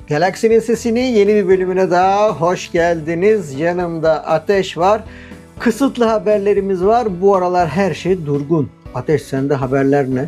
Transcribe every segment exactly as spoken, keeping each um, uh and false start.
Galaksinin Sesi'nin yeni bir bölümüne daha hoş geldiniz. Yanımda Ateş var. Kısıtlı haberlerimiz var. Bu aralar her şey durgun. Ateş, sende haberler ne?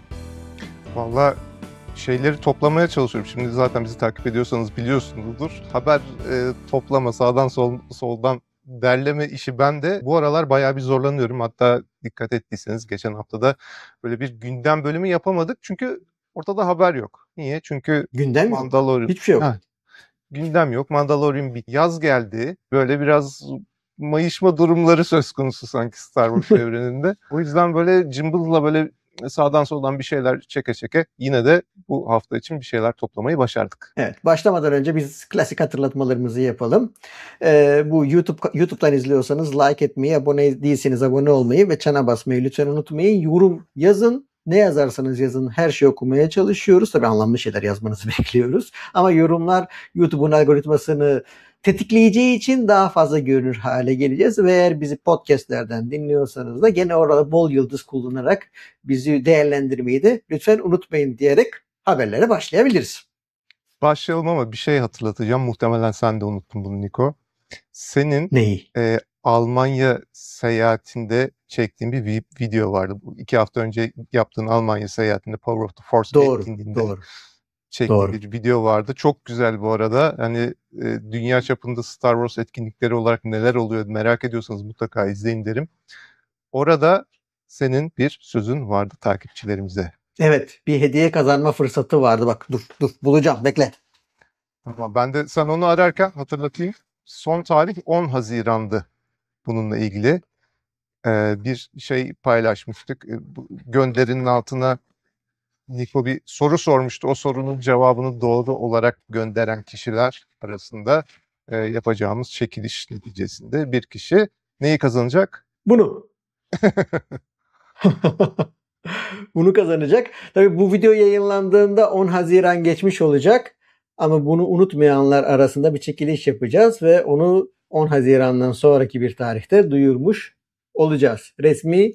Vallahi şeyleri toplamaya çalışıyorum. Şimdi zaten bizi takip ediyorsanız biliyorsunuzdur. Haber e, toplama, sağdan sol, soldan derleme işi bende. Bu aralar bayağı bir zorlanıyorum. Hatta dikkat ettiyseniz geçen haftada böyle bir gündem bölümü yapamadık. Çünkü ortada haber yok. Niye? Çünkü Gündem yok. Mandalorian... Hiçbir şey yok. Ha, gündem yok. Mandalorian bir yaz geldi. Böyle biraz mayışma durumları söz konusu sanki Star Wars evreninde. O yüzden böyle cımbızla böyle sağdan soldan bir şeyler çeke çeke yine de bu hafta için bir şeyler toplamayı başardık. Evet, başlamadan önce biz klasik hatırlatmalarımızı yapalım. Ee, bu YouTube YouTube'dan izliyorsanız like etmeyi, abone değilseniz abone olmayı ve çana basmayı lütfen unutmayın. Yorum yazın. Ne yazarsanız yazın, her şeyi okumaya çalışıyoruz. Tabii anlamlı şeyler yazmanızı bekliyoruz. Ama yorumlar YouTube'un algoritmasını tetikleyeceği için daha fazla görünür hale geleceğiz. Ve eğer bizi podcastlerden dinliyorsanız da gene orada bol yıldız kullanarak bizi değerlendirmeyi de lütfen unutmayın diyerek haberlere başlayabiliriz. Başlayalım ama bir şey hatırlatacağım. Muhtemelen sen de unuttun bunu Niko. Senin Neyi? E, Almanya seyahatinde çektiğin bir vi- video vardı. Bu iki hafta önce yaptığın Almanya seyahatinde Power of the Force Doğru, etkinliğinde doğru. çektiğin Doğru. bir video vardı. Çok güzel bu arada. Hani e, dünya çapında Star Wars etkinlikleri olarak neler oluyor merak ediyorsanız mutlaka izleyin derim. Orada senin bir sözün vardı takipçilerimize. Evet, bir hediye kazanma fırsatı vardı. Bak dur dur bulacağım, bekle. Tamam, ben de sen onu ararken hatırlatayım. Son tarih on Haziran'dı bununla ilgili. Ee, bir şey paylaşmıştık. Ee, bu gönderinin altına Niko bir soru sormuştu. O sorunun cevabını doğru olarak gönderen kişiler arasında e, yapacağımız çekiliş neticesinde bir kişi neyi kazanacak? Bunu. Bunu kazanacak. Tabii bu video yayınlandığında on Haziran geçmiş olacak. Ama bunu unutmayanlar arasında bir çekiliş yapacağız ve onu on Haziran'dan sonraki bir tarihte duyurmuş olacağız. Resmi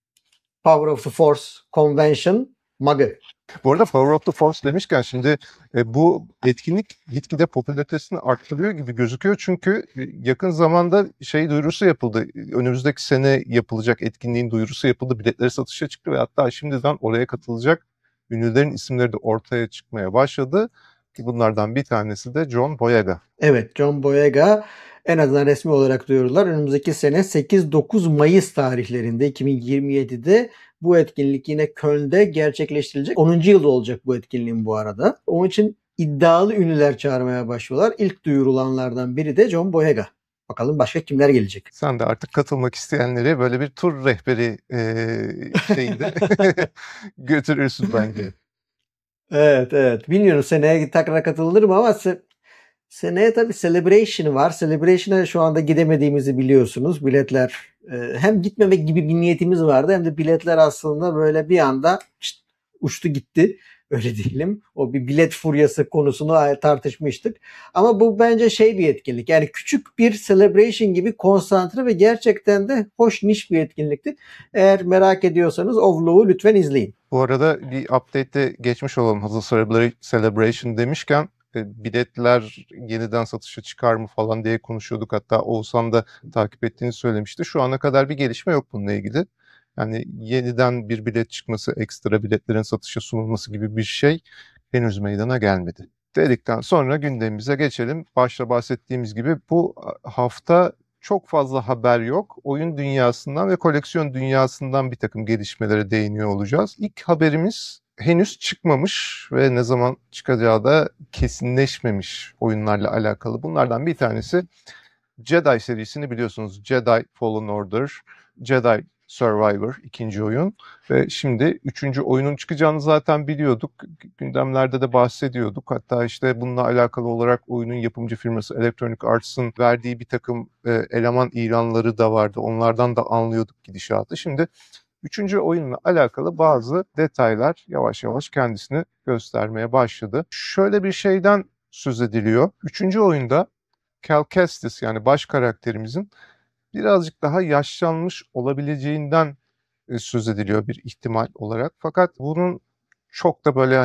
Power of the Force Convention mug'ı. Bu arada Power of the Force demişken şimdi e, bu etkinlik gitgide popülaritesini arttırıyor gibi gözüküyor. Çünkü e, yakın zamanda şey duyurusu yapıldı. Önümüzdeki sene yapılacak etkinliğin duyurusu yapıldı. Biletleri satışa çıktı ve hatta şimdiden oraya katılacak ünlülerin isimleri de ortaya çıkmaya başladı. Ki bunlardan bir tanesi de John Boyega. Evet, John Boyega en azından resmi olarak duyurdular. Önümüzdeki sene sekiz dokuz Mayıs tarihlerinde iki bin yirmi yedide bu etkinlik yine Köln'de gerçekleştirilecek. onuncu yılda olacak bu etkinliğin bu arada. Onun için iddialı ünlüler çağırmaya başlıyorlar. İlk duyurulanlardan biri de John Boyega. Bakalım başka kimler gelecek? Sen de artık katılmak isteyenleri böyle bir tur rehberi e, şeyinde götürürsün bence. Evet, evet. Bilmiyorum seneye tekrar katılır mı ama se- seneye tabii Celebration var. Celebration'a şu anda gidemediğimizi biliyorsunuz. Biletler e, hem gitmemek gibi bir niyetimiz vardı hem de biletler aslında böyle bir anda şşt, uçtu gitti. Öyle diyelim. O bir bilet furyası konusunu tartışmıştık. Ama bu bence şey bir etkinlik. Yani küçük bir celebration gibi konsantre ve gerçekten de hoş niş bir etkinlikti. Eğer merak ediyorsanız o vlogu lütfen izleyin. Bu arada bir update'te geçmiş olalım. Hazır Celebration demişken e, biletler yeniden satışa çıkar mı falan diye konuşuyorduk. Hatta Oğuzhan da takip ettiğini söylemişti. Şu ana kadar bir gelişme yok bununla ilgili. Yani yeniden bir bilet çıkması, ekstra biletlerin satışa sunulması gibi bir şey henüz meydana gelmedi. Dedikten sonra gündemimize geçelim. Başta bahsettiğimiz gibi bu hafta çok fazla haber yok. Oyun dünyasından ve koleksiyon dünyasından bir takım gelişmelere değiniyor olacağız. İlk haberimiz henüz çıkmamış ve ne zaman çıkacağı da kesinleşmemiş oyunlarla alakalı. Bunlardan bir tanesi Jedi serisini biliyorsunuz. Jedi Fallen Order, Jedi Survivor ikinci oyun ve şimdi üçüncü oyunun çıkacağını zaten biliyorduk. Gündemlerde de bahsediyorduk. Hatta işte bununla alakalı olarak oyunun yapımcı firması Electronic Arts'ın verdiği bir takım e, eleman ilanları da vardı. Onlardan da anlıyorduk gidişatı. Şimdi üçüncü oyunla alakalı bazı detaylar yavaş yavaş kendisini göstermeye başladı. Şöyle bir şeyden söz ediliyor. Üçüncü oyunda Cal Kestis yani baş karakterimizin birazcık daha yaşlanmış olabileceğinden söz ediliyor bir ihtimal olarak. Fakat bunun çok da böyle hani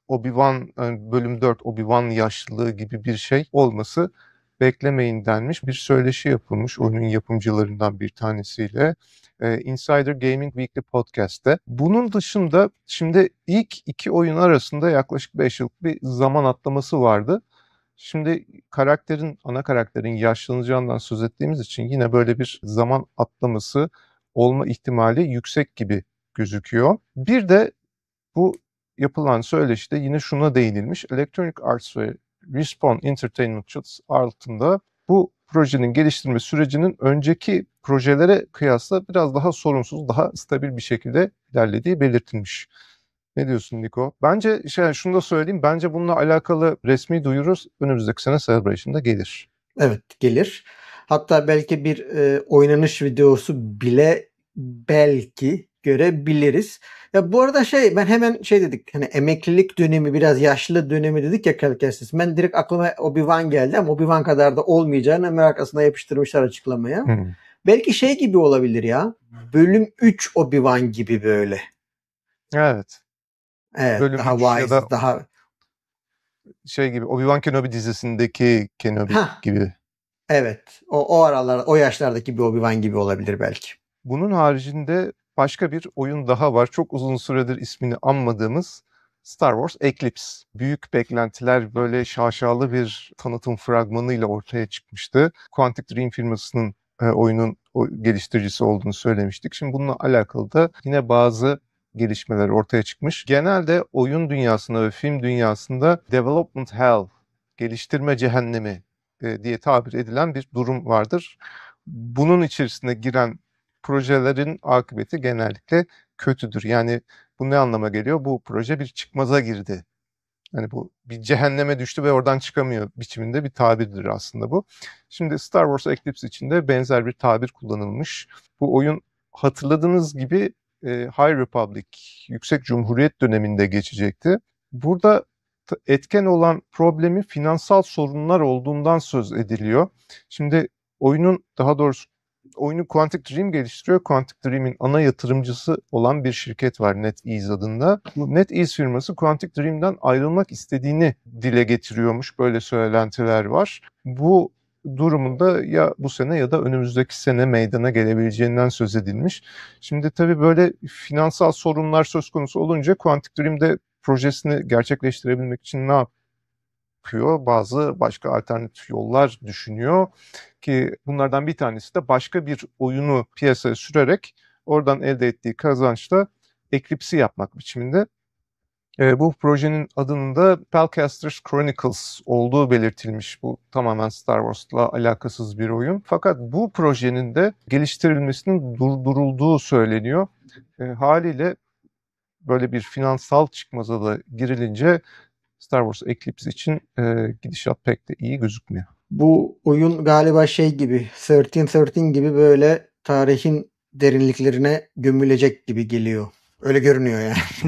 Obi-Wan yani bölüm dört Obi-Wan yaşlılığı gibi bir şey olması beklemeyin denmiş bir söyleşi yapılmış oyunun yapımcılarından bir tanesiyle. Ee, Insider Gaming Weekly Podcast'te. Bunun dışında şimdi ilk iki oyun arasında yaklaşık beş yıllık bir zaman atlaması vardı. Şimdi karakterin, ana karakterin yaşlanacağından söz ettiğimiz için yine böyle bir zaman atlaması olma ihtimali yüksek gibi gözüküyor. Bir de bu yapılan söyleşide yine şuna değinilmiş. Electronic Arts ve Respawn Entertainment çatısı altında bu projenin geliştirme sürecinin önceki projelere kıyasla biraz daha sorunsuz, daha stabil bir şekilde ilerlediği belirtilmiş. Ne diyorsun Niko? Bence şey, şunu da söyleyeyim. Bence bununla alakalı resmi duyuru önümüzdeki sene Celebration'da gelir. Evet, gelir. Hatta belki bir e, oynanış videosu bile belki görebiliriz. Ya bu arada şey ben hemen şey dedik hani emeklilik dönemi biraz yaşlı dönemi dedik ya Calcastis. Ben direkt aklıma Obi-Wan geldi ama Obi-Wan kadar da olmayacağını hemen arkasına yapıştırmışlar açıklamaya. Hmm. Belki şey gibi olabilir ya. Bölüm üç Obi-Wan gibi böyle. Evet. Evet, bölüm daha wise, ya da daha şey gibi Obi-Wan Kenobi dizisindeki Kenobi Hah. gibi. Evet. O, o aralar, o yaşlardaki bir Obi-Wan gibi olabilir belki. Bunun haricinde başka bir oyun daha var. Çok uzun süredir ismini anmadığımız Star Wars Eclipse. Büyük beklentiler böyle şaşalı bir tanıtım fragmanıyla ortaya çıkmıştı. Quantic Dream firmasının e, oyunun o, geliştiricisi olduğunu söylemiştik. Şimdi bununla alakalı da yine bazı gelişmeler ortaya çıkmış. Genelde oyun dünyasında ve film dünyasında development hell, geliştirme cehennemi e, diye tabir edilen bir durum vardır. Bunun içerisine giren projelerin akıbeti genellikle kötüdür. Yani bu ne anlama geliyor? Bu proje bir çıkmaza girdi. Yani bu bir cehenneme düştü ve oradan çıkamıyor biçiminde bir tabirdir aslında bu. Şimdi Star Wars Eclipse için de benzer bir tabir kullanılmış. Bu oyun hatırladığınız gibi e, High Republic, Yüksek Cumhuriyet döneminde geçecekti. Burada etken olan problemi finansal sorunlar olduğundan söz ediliyor. Şimdi oyunun daha doğrusu oyunu Quantic Dream geliştiriyor. Quantic Dream'in ana yatırımcısı olan bir şirket var NetEase adında. Bu NetEase firması Quantic Dream'den ayrılmak istediğini dile getiriyormuş. Böyle söylentiler var. Bu durumunda ya bu sene ya da önümüzdeki sene meydana gelebileceğinden söz edilmiş. Şimdi tabii böyle finansal sorunlar söz konusu olunca Quantic Dream'de projesini gerçekleştirebilmek için ne yapıyor? Bazı başka alternatif yollar düşünüyor ki bunlardan bir tanesi de başka bir oyunu piyasaya sürerek oradan elde ettiği kazançla Eclipse'i yapmak biçiminde. E, bu projenin adının da Spellcasters Chronicles olduğu belirtilmiş. Bu tamamen Star Wars'la alakasız bir oyun. Fakat bu projenin de geliştirilmesinin durdurulduğu söyleniyor. E, haliyle böyle bir finansal çıkmaza da girilince Star Wars Eclipse için e, gidişat pek de iyi gözükmüyor. Bu oyun galiba şey gibi on üç on üç gibi böyle tarihin derinliklerine gömülecek gibi geliyor. Öyle görünüyor yani.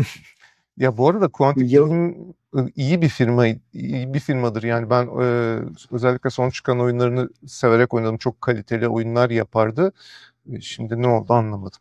Ya bu arada Quantic Dream iyi bir firma, iyi bir firmadır. Yani ben e, özellikle son çıkan oyunlarını severek oynadım. Çok kaliteli oyunlar yapardı. E, şimdi ne oldu anlamadım.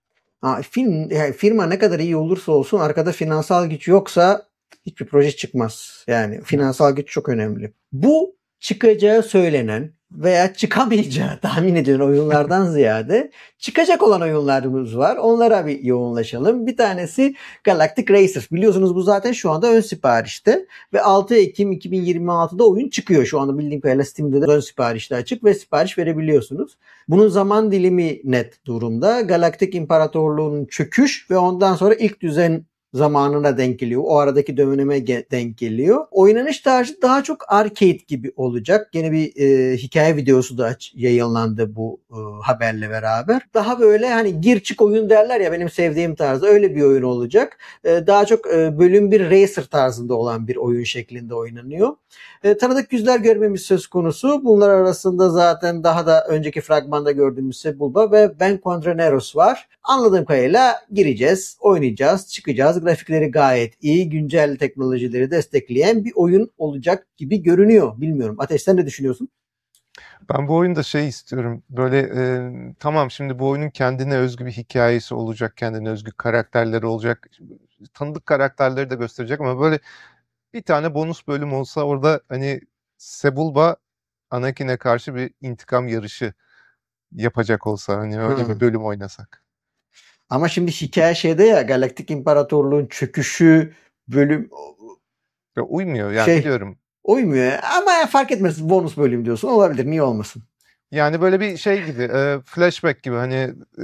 Ha, film yani firma ne kadar iyi olursa olsun arkada finansal güç yoksa hiçbir proje çıkmaz. Yani finansal güç çok önemli. Bu çıkacağı söylenen veya çıkamayacağı tahmin edilen oyunlardan ziyade çıkacak olan oyunlarımız var. Onlara bir yoğunlaşalım. Bir tanesi Galactic Racers. Biliyorsunuz bu zaten şu anda ön siparişte ve altı Ekim iki bin yirmi altıda oyun çıkıyor. Şu anda bildiğim kadarıyla Steam'de de ön siparişte açık ve sipariş verebiliyorsunuz. Bunun zaman dilimi net durumda. Galaktik İmparatorluğu'nun çöküş ve ondan sonra ilk düzen zamanına denk geliyor. O aradaki döneme denk geliyor. Oynanış tarzı daha çok arcade gibi olacak. Yine bir e, hikaye videosu da yayınlandı bu e, haberle beraber. Daha böyle hani gir çık oyun derler ya benim sevdiğim tarzda öyle bir oyun olacak. E, daha çok e, bölüm bir racer tarzında olan bir oyun şeklinde oynanıyor. E, tanıdık yüzler görmemiz söz konusu. Bunlar arasında zaten daha da önceki fragmanda gördüğümüz Sebulba ve Ben Contraneros var. Anladığım kadarıyla gireceğiz, oynayacağız, çıkacağız. Grafikleri gayet iyi, güncel teknolojileri destekleyen bir oyun olacak gibi görünüyor. Bilmiyorum. Ateş sen ne düşünüyorsun? Ben bu oyunda şey istiyorum. Böyle e, tamam şimdi bu oyunun kendine özgü bir hikayesi olacak, kendine özgü karakterleri olacak. Tanıdık karakterleri de gösterecek ama böyle bir tane bonus bölüm olsa orada hani Sebulba Anakin'e karşı bir intikam yarışı yapacak olsa hani öyle bir Hmm. bölüm oynasak. Ama şimdi hikaye şeyde ya, Galaktik İmparatorluğun çöküşü bölüm Ya uymuyor yani şey biliyorum. uymuyor ama fark etmez, bonus bölüm diyorsun, olabilir, niye olmasın. Yani böyle bir şey gibi, e, flashback gibi hani e,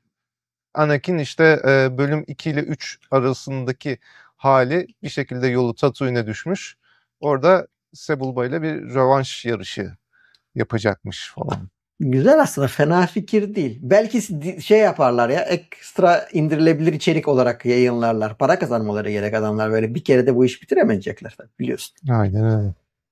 Anakin işte e, bölüm iki ile üç arasındaki hali bir şekilde yolu Tatooine'e düşmüş. Orada Sebulba ile bir rövanş yarışı yapacakmış falan. Güzel, aslında fena fikir değil. Belki di- şey yaparlar ya, ekstra indirilebilir içerik olarak yayınlarlar. Para kazanmaları gerek, adamlar böyle bir kere de bu iş bitiremeyecekler tabii, biliyorsun. Aynen öyle.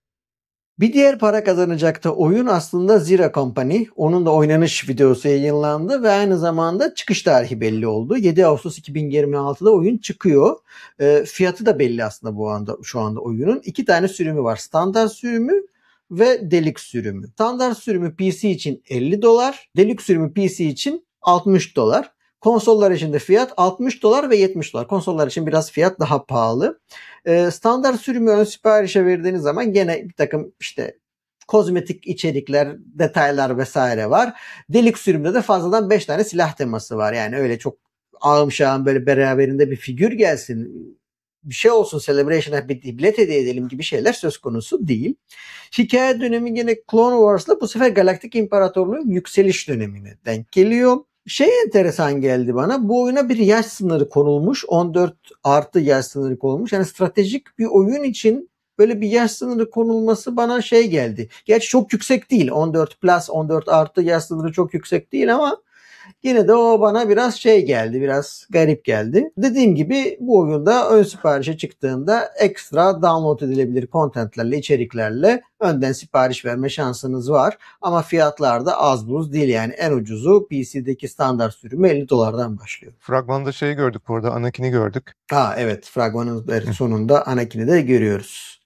Bir diğer para kazanacak da oyun aslında Zira Company. Onun da oynanış videosu yayınlandı ve aynı zamanda çıkış tarihi belli oldu. yedi Ağustos iki bin yirmi altıda oyun çıkıyor. E, fiyatı da belli aslında bu anda, şu anda oyunun. İki tane sürümü var. Standart sürümü ve Deluxe sürümü. Standart sürümü P C için elli dolar. Deluxe sürümü P C için altmış dolar. Konsollar için de fiyat altmış dolar ve yetmiş dolar. Konsollar için biraz fiyat daha pahalı. E, standart sürümü ön siparişe verdiğiniz zaman gene bir takım işte kozmetik içerikler, detaylar vesaire var. Deluxe sürümde de fazladan beş tane silah teması var. Yani öyle çok ağım şağım böyle beraberinde bir figür gelsin, bir şey olsun, Celebration'a bir bilet hediye edelim gibi şeyler söz konusu değil. Hikaye dönemi gene Clone Wars'la bu sefer Galaktik İmparatorluğun yükseliş dönemine denk geliyor. Şey enteresan geldi bana. Bu oyuna bir yaş sınırı konulmuş. on dört artı yaş sınırı konulmuş. Yani stratejik bir oyun için böyle bir yaş sınırı konulması bana şey geldi. Gerçi çok yüksek değil. on dört plus, on dört artı yaş sınırı çok yüksek değil ama yine de o bana biraz şey geldi, biraz garip geldi. Dediğim gibi bu oyunda ön siparişe çıktığında ekstra download edilebilir contentlerle, içeriklerle önden sipariş verme şansınız var. Ama fiyatlar da az buz değil, yani en ucuzu P C'deki standart sürümü elli dolardan başlıyor. Fragmanda şeyi gördük bu arada, Anakin'i gördük. Ha evet, fragmanın sonunda Anakin'i de görüyoruz.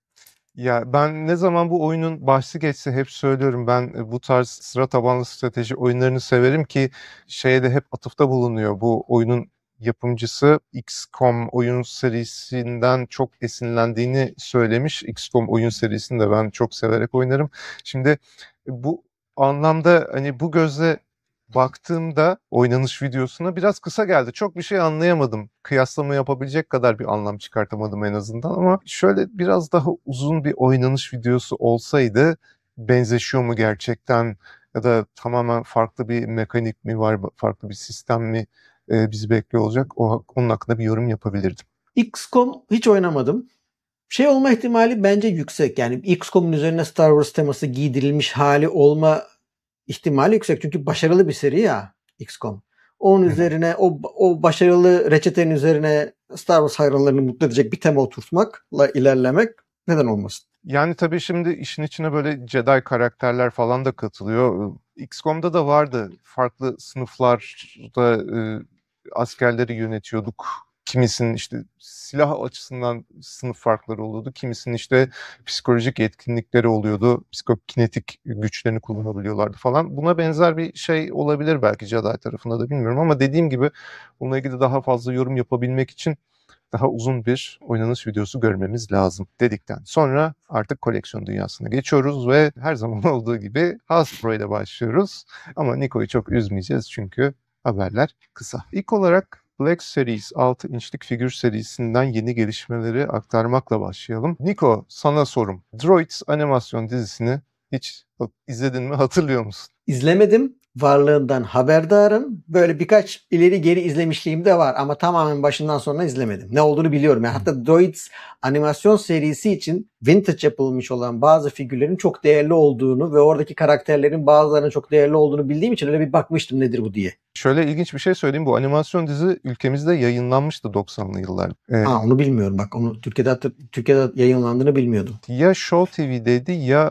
Ya ben ne zaman bu oyunun bahsi geçse hep söylüyorum, ben e, bu tarz sıra tabanlı strateji oyunlarını severim ki şeye de hep atıfta bulunuyor. Bu oyunun yapımcısı X COM oyun serisinden çok esinlendiğini söylemiş. X COM oyun serisini de ben çok severek oynarım. Şimdi e, bu anlamda hani bu gözle baktığımda oynanış videosuna biraz kısa geldi. Çok bir şey anlayamadım. Kıyaslama yapabilecek kadar bir anlam çıkartamadım en azından ama şöyle biraz daha uzun bir oynanış videosu olsaydı benzeşiyor mu gerçekten ya da tamamen farklı bir mekanik mi var, farklı bir sistem mi e, bizi bekliyor olacak? O, onun hakkında bir yorum yapabilirdim. X COM hiç oynamadım. Şey olma ihtimali bence yüksek. Yani X COM'un üzerine Star Wars teması giydirilmiş hali olma ihtimali yüksek. Çünkü başarılı bir seri ya X COM. Onun Hı hı. üzerine, o, o başarılı reçetenin üzerine Star Wars hayranlarını mutlu edecek bir tema oturtmakla ilerlemek neden olmasın? Yani tabii şimdi işin içine böyle Jedi karakterler falan da katılıyor. X COM'da da vardı. Farklı sınıflarda e, askerleri yönetiyorduk. Kimisinin işte silah açısından sınıf farkları oluyordu. Kimisinin işte psikolojik yetkinlikleri oluyordu. Psikokinetik güçlerini kullanabiliyorlardı falan. Buna benzer bir şey olabilir belki Jedi tarafında da, bilmiyorum ama dediğim gibi bununla ilgili daha fazla yorum yapabilmek için daha uzun bir oynanış videosu görmemiz lazım dedikten sonra artık koleksiyon dünyasına geçiyoruz ve her zaman olduğu gibi Hasbro ile başlıyoruz. Ama Niko'yu çok üzmeyeceğiz çünkü haberler kısa. İlk olarak Black Series altı inçlik figür serisinden yeni gelişmeleri aktarmakla başlayalım. Niko, sana sorum. Droids animasyon dizisini hiç izledin mi, hatırlıyor musun? İzlemedim. Varlığından haberdarım. Böyle birkaç ileri geri izlemişliğim de var ama tamamen başından sonuna izlemedim. Ne olduğunu biliyorum. Yani hatta Droids animasyon serisi için vintage yapılmış olan bazı figürlerin çok değerli olduğunu ve oradaki karakterlerin bazılarının çok değerli olduğunu bildiğim için öyle bir bakmıştım nedir bu diye. Şöyle ilginç bir şey söyleyeyim. Bu animasyon dizi ülkemizde yayınlanmıştı doksanlı yıllarda. Ee, Ha, onu bilmiyorum bak. Onu Türkiye'de Türkiye'de yayınlandığını bilmiyordum. ya Show T V'deydi ya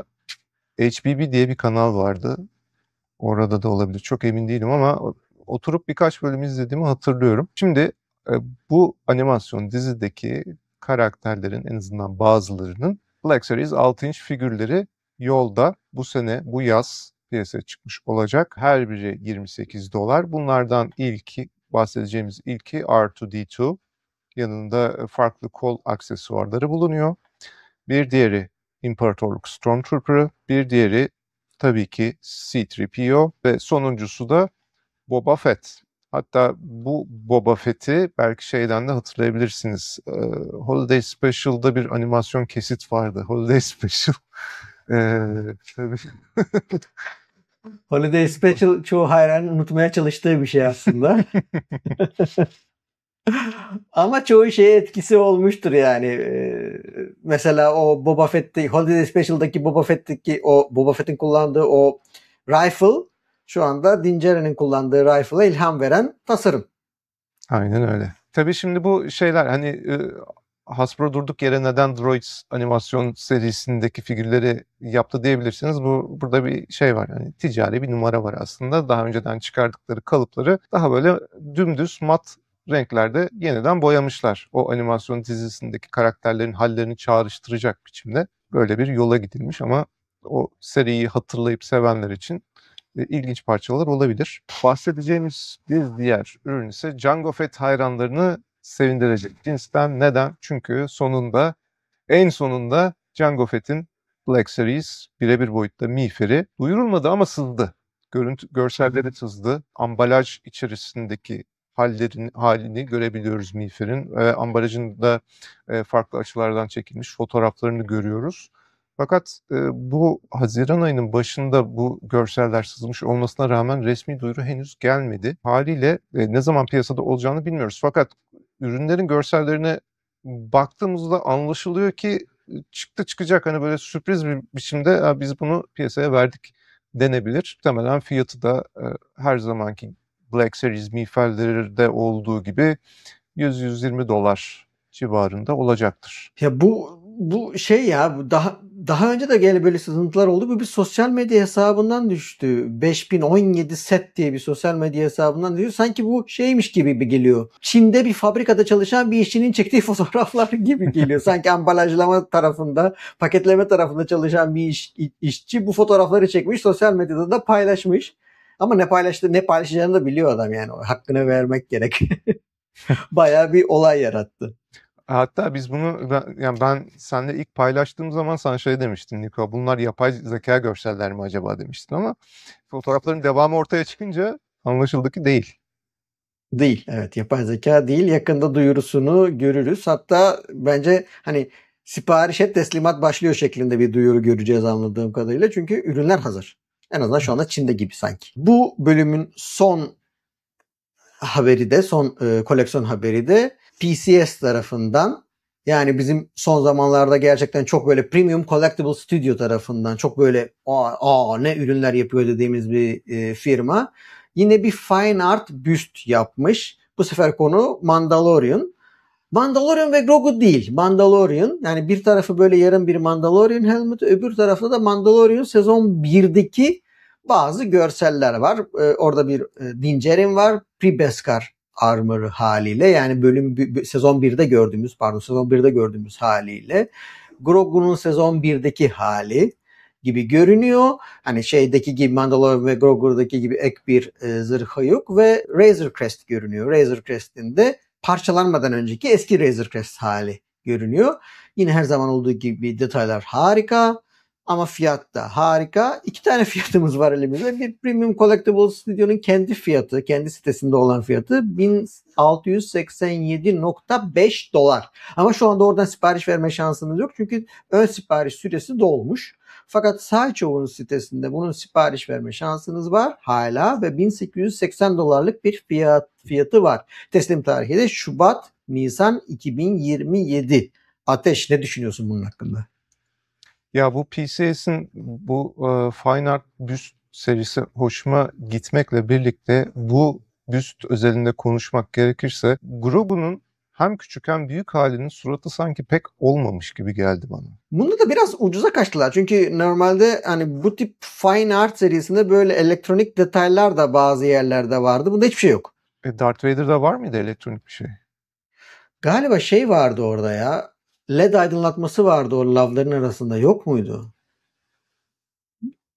H B B diye bir kanal vardı. Orada da olabilir. Çok emin değilim ama oturup birkaç bölüm izlediğimi hatırlıyorum. Şimdi e, bu animasyon dizideki karakterlerin en azından bazılarının Black Series altı inç figürleri yolda. bu sene, bu yaz piyasaya çıkmış olacak. Her biri yirmi sekiz dolar. Bunlardan ilki, bahsedeceğimiz ilki R iki D iki. Yanında farklı kol aksesuarları bulunuyor. Bir diğeri İmparatorluk Stormtrooper'ı, bir diğeri tabii ki C üç P O ve sonuncusu da Boba Fett. Hatta bu Boba Fett'i belki şeyden de hatırlayabilirsiniz. Ee, Holiday Special'da bir animasyon kesit vardı. Holiday Special. Ee, tabii. Holiday Special çoğu hayranın unutmaya çalıştığı bir şey aslında. Ama çoğu şeye etkisi olmuştur yani. Ee, mesela o Boba Fett'te, Holiday Special'daki Boba Fett'teki o Boba Fett'in kullandığı o rifle şu anda Din Djarin'in kullandığı rifle'a ilham veren tasarım. Aynen öyle. Tabii şimdi bu şeyler hani e, Hasbro durduk yere neden Droids animasyon serisindeki figürleri yaptı diyebilirsiniz. Bu burada bir şey var. Yani ticari bir numara var aslında. Daha önceden çıkardıkları kalıpları daha böyle dümdüz mat renklerde yeniden boyamışlar. O animasyon dizisindeki karakterlerin hallerini çağrıştıracak biçimde böyle bir yola gidilmiş ama o seriyi hatırlayıp sevenler için ilginç parçalar olabilir. Bahsedeceğimiz bir diğer ürün ise Jango Fett hayranlarını sevindirecek cinsten. Neden? Çünkü sonunda, en sonunda Jango Fett'in Black Series birebir boyutta miğferi duyurulmadı ama sızdı. Görüntü, görselleri sızdı. Ambalaj içerisindeki hallerin, halini görebiliyoruz miğferin. E, ambalajın da e, farklı açılardan çekilmiş fotoğraflarını görüyoruz. Fakat e, bu Haziran ayının başında bu görseller sızmış olmasına rağmen resmi duyuru henüz gelmedi. Haliyle e, ne zaman piyasada olacağını bilmiyoruz. Fakat ürünlerin görsellerine baktığımızda anlaşılıyor ki çıktı çıkacak. Hani böyle sürpriz bir biçimde biz bunu piyasaya verdik denebilir. Muhtemelen fiyatı da e, her zamanki Black Series miğferlerde olduğu gibi yüz yüz yirmi dolar civarında olacaktır. Ya bu bu şey ya bu daha daha önce de gene böyle sızıntılar oldu. Bu bir sosyal medya hesabından düştü. beş bin on yedi set diye bir sosyal medya hesabından düştü. Sanki bu şeymiş gibi bir geliyor. Çin'de bir fabrikada çalışan bir işçinin çektiği fotoğraflar gibi geliyor. Sanki ambalajlama tarafında, paketleme tarafında çalışan bir iş, işçi bu fotoğrafları çekmiş, sosyal medyada da paylaşmış. Ama ne paylaştı, ne paylaşacağını da biliyor adam yani. Hakkını vermek gerek. Bayağı bir olay yarattı. Hatta biz bunu ben, yani ben seninle ilk paylaştığım zaman sana şey demiştin Niko, bunlar yapay zeka görseller mi acaba demiştin ama fotoğrafların devamı ortaya çıkınca anlaşıldı ki değil. Değil. Evet, yapay zeka değil. Yakında duyurusunu görürüz. Hatta bence hani sipariş et teslimat başlıyor şeklinde bir duyuru göreceğiz anladığım kadarıyla. Çünkü ürünler hazır. En azından şu anda Çin'de gibi sanki. Bu bölümün son haberi de, son e, koleksiyon haberi de P C S tarafından, yani bizim son zamanlarda gerçekten çok böyle Premium Collectible Studio tarafından çok böyle aa, aa ne ürünler yapıyor dediğimiz bir e, firma. Yine bir fine art büst yapmış. Bu sefer konu Mandalorian. Mandalorian ve Grogu değil. Mandalorian, yani bir tarafı böyle yarım bir Mandalorian helmet, öbür tarafta da Mandalorian sezon birdeki bazı görseller var. Ee, orada bir e, Din Djarin var. Pre-Beskar armor haliyle, yani bölüm b- sezon birde gördüğümüz, pardon sezon birde gördüğümüz haliyle. Grogu'nun sezon birdeki hali gibi görünüyor. Hani şeydeki gibi, Mandalorian ve Grogu'daki gibi ek bir e, zırhı yok ve Razor Crest görünüyor. Razor Crest'in de parçalanmadan önceki eski Razor Crest hali görünüyor. Yine her zaman olduğu gibi detaylar harika ama fiyat da harika. İki tane fiyatımız var elimizde. Bir Premium Collectible Studio'nun kendi fiyatı, kendi sitesinde olan fiyatı bin altı yüz seksen yedi nokta beş dolar. Ama şu anda oradan sipariş verme şansınız yok çünkü ön sipariş süresi dolmuş. Fakat Sideshow'un sitesinde bunun sipariş verme şansınız var hala ve bin sekiz yüz seksen dolarlık bir fiyat fiyatı var. Teslim tarihi de Şubat Nisan iki bin yirmi yedi. Ateş, ne düşünüyorsun bunun hakkında? Ya bu P C S'in bu e, Fine Art büst serisi hoşuma gitmekle birlikte bu büst özelinde konuşmak gerekirse Grogu'nun hem küçük hem büyük halinin suratı sanki pek olmamış gibi geldi bana. Bunda da biraz ucuza kaçtılar. Çünkü normalde hani bu tip Fine Art serisinde böyle elektronik detaylar da bazı yerlerde vardı. Bunda hiçbir şey yok. E, Darth Vader'da var mıydı elektronik bir şey? Galiba şey vardı orada ya. L E D aydınlatması vardı o lavların arasında, yok muydu?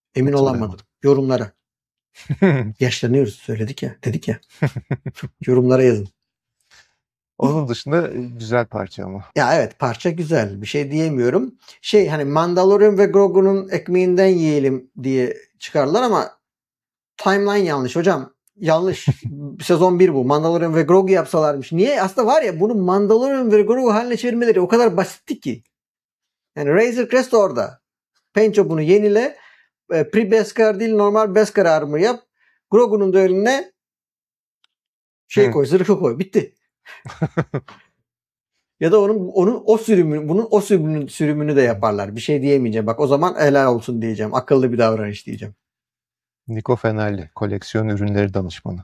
Emin olamadım. Hatırlayamadım. Yorumlara. Yaşlanıyoruz söyledik ya. Dedik ya. Yorumlara yazın. Onun dışında e, güzel parça ama. Ya evet parça güzel. Bir şey diyemiyorum. Şey hani Mandalorian ve Grogu'nun ekmeğinden yiyelim diye çıkarlar ama timeline yanlış hocam. Yanlış. Sezon bir bu. Mandalorian ve Grogu yapsalarmış. Niye? Aslında var ya bunu Mandalorian ve Grogu haline çevirmeleri o kadar basitti ki. Yani Razor Crest orada. Penço bunu yenile. E, Pre-Beskar değil normal Beskar armor yap. Grogu'nun da önüne şey Hı. koy, zırhı koy. Bitti. Ya da onun onun o sürümünü, bunun o sürümünü, sürümünü de yaparlar. Bir şey diyemeyeceğim. Bak o zaman helal olsun diyeceğim. Akıllı bir davranış diyeceğim. Niko Fenerli, koleksiyon ürünleri danışmanı.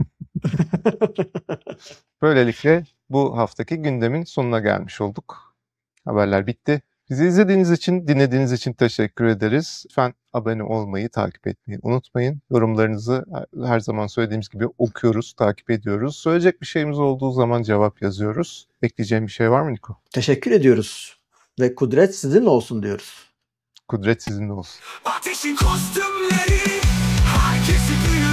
Böylelikle bu haftaki gündemin sonuna gelmiş olduk. Haberler bitti. Bizi izlediğiniz için, dinlediğiniz için teşekkür ederiz. Lütfen abone olmayı, takip etmeyi unutmayın. Yorumlarınızı her zaman söylediğimiz gibi okuyoruz, takip ediyoruz. Söyleyecek bir şeyimiz olduğu zaman cevap yazıyoruz. Ekleyeceğim bir şey var mı Niko? Teşekkür ediyoruz. Ve kudret sizinle olsun diyoruz. Kudret sizinle olsun. Ateşin kostümleri herkesi duyuyor.